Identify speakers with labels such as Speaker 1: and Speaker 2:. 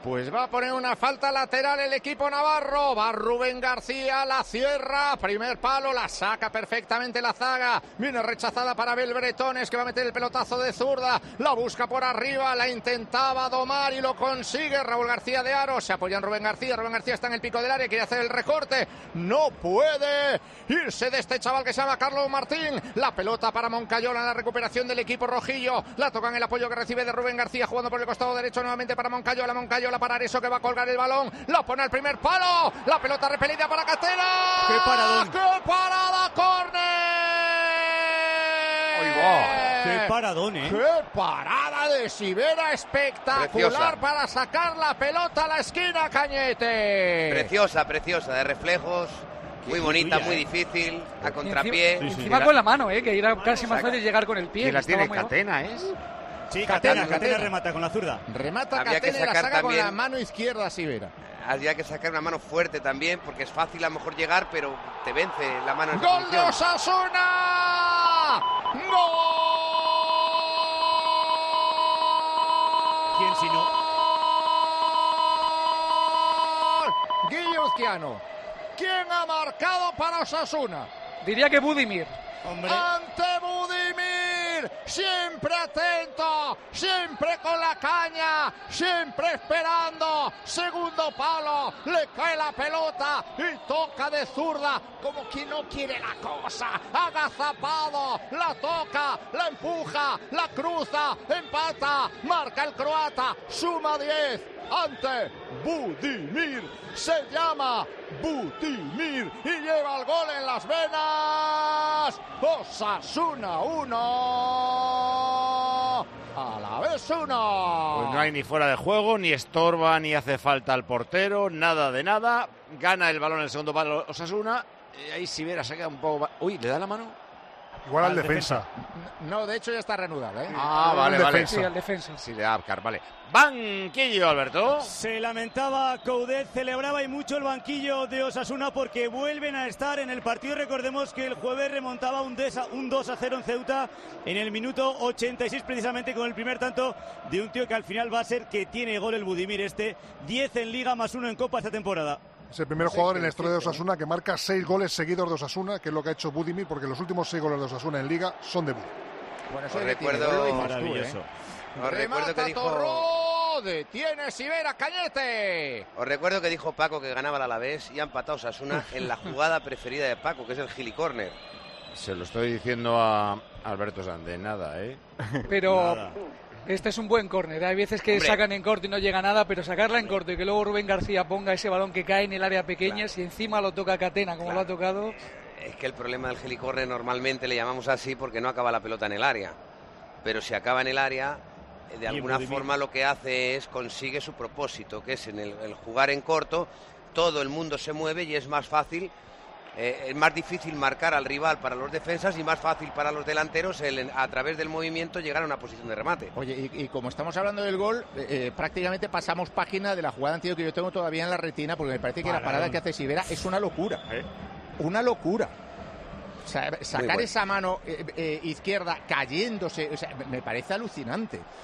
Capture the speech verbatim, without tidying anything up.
Speaker 1: Pues va a poner una falta lateral el equipo navarro. Va Rubén García, la cierra, primer palo, la saca perfectamente la zaga. Viene rechazada para Abel Bretones, que va a meter el pelotazo de zurda. La busca por arriba, la intentaba domar y lo consigue Raúl García de Aro. Se apoya en Rubén García. Rubén García está en el pico del área, quiere hacer el recorte. No puede irse de este chaval que se llama Carlos Martín. La pelota para Moncayola en la recuperación del equipo rojillo. La tocan el apoyo que recibe de Rubén García, jugando por el costado derecho nuevamente para Moncayola. Moncayola para Areso, que va a colgar el balón, la pone al primer palo, la pelota repelida para Catena.
Speaker 2: ¡Qué paradón!
Speaker 1: ¡Qué parada, córner!
Speaker 2: ¡Qué paradón, eh!
Speaker 1: ¡Qué parada de Sivera! Espectacular. Preciosa. Para sacar la pelota a la esquina, Cañete.
Speaker 3: Preciosa, preciosa, de reflejos. Muy bonita, muy difícil, a contrapié.
Speaker 4: Encima, sí, sí. encima con la mano, eh, que era casi más fácil llegar con el pie.
Speaker 1: Y la tiene Catena, ¿eh?
Speaker 2: Sí, Catena, Catena, Catena remata con la zurda.
Speaker 1: Remata Catena y la saca con la mano izquierda Sivera.
Speaker 3: Había que sacar una mano fuerte también, porque es fácil a lo mejor llegar, pero te vence la mano en esa
Speaker 1: ¡Gol de Osasuna! ¡Gol!
Speaker 2: ¿Quién si no?
Speaker 1: Guille Uzquiano. ¿Quién ha marcado para Osasuna?
Speaker 4: Diría que Budimir.
Speaker 1: Hombre. Ante Budimir, siempre atento, siempre con la caña, siempre esperando. Segundo palo, le cae la pelota y toca de zurda, como quien no quiere la cosa. Agazapado, la toca, la empuja, la cruza, empata, marca el croata, suma diez. Ante Budimir, se llama Budimir y lleva el gol en las venas. Osasuna uno, a la vez uno.
Speaker 5: Pues no hay ni fuera de juego, ni estorba, ni hace falta al portero, nada de nada. Gana el balón en el segundo palo Osasuna. Y ahí Sivera se queda un poco... Uy, ¿le da la mano?
Speaker 6: Igual al, al defensa. defensa.
Speaker 1: No, de hecho ya está reanudada, ¿eh?
Speaker 5: Ah, vale, vale.
Speaker 4: Defensa. Sí, al defensa.
Speaker 5: Sí, de Abkar, vale. Banquillo, Alberto.
Speaker 2: Se lamentaba Coudet, celebraba y mucho el banquillo de Osasuna porque vuelven a estar en el partido. Recordemos que el jueves remontaba un, un dos a cero en Ceuta en el minuto ochenta y seis, precisamente con el primer tanto de un tío que al final va a ser que tiene gol el Budimir este. diez en Liga más uno en Copa esta temporada.
Speaker 6: Es el primer jugador en la historia de Osasuna que marca seis goles seguidos de Osasuna, que es lo que ha hecho Budimir, porque los últimos seis goles de Osasuna en Liga son de Budimir.
Speaker 3: Bueno, eso recuerdo
Speaker 2: maravilloso.
Speaker 3: ¿eh? Os recuerdo que dijo
Speaker 1: Torró, detiene Sivera, Cañete.
Speaker 3: Os recuerdo que dijo Paco que ganaba el Alavés y ha empatado Osasuna en la jugada preferida de Paco, que es el gilicórner.
Speaker 5: Se lo estoy diciendo a Alberto Sande, nada, ¿eh?
Speaker 4: Pero
Speaker 2: nada.
Speaker 4: Este es un buen córner. Hay veces que Hombre. sacan en corto y no llega nada, pero sacarla en corto y que luego Rubén García ponga ese balón que cae en el área pequeña, claro. Si encima lo toca Catena como claro. lo ha tocado.
Speaker 3: Es que el problema del gilicórner normalmente le llamamos así porque no acaba la pelota en el área. Pero si acaba en el área, de alguna forma lo que hace es consigue su propósito, que es en el, el jugar en corto, todo el mundo se mueve y es más fácil. Eh, es más difícil marcar al rival para los defensas y más fácil para los delanteros el, a través del movimiento llegar a una posición de remate.
Speaker 1: Oye, y, y como estamos hablando del gol, eh, eh, prácticamente pasamos página de la jugada anterior que yo tengo todavía en la retina, porque me parece que Paradón. La parada que hace Sivera es una locura. ¿Eh? Una locura. O sea, sacar bueno. esa mano eh, eh, izquierda cayéndose, o sea, me parece alucinante.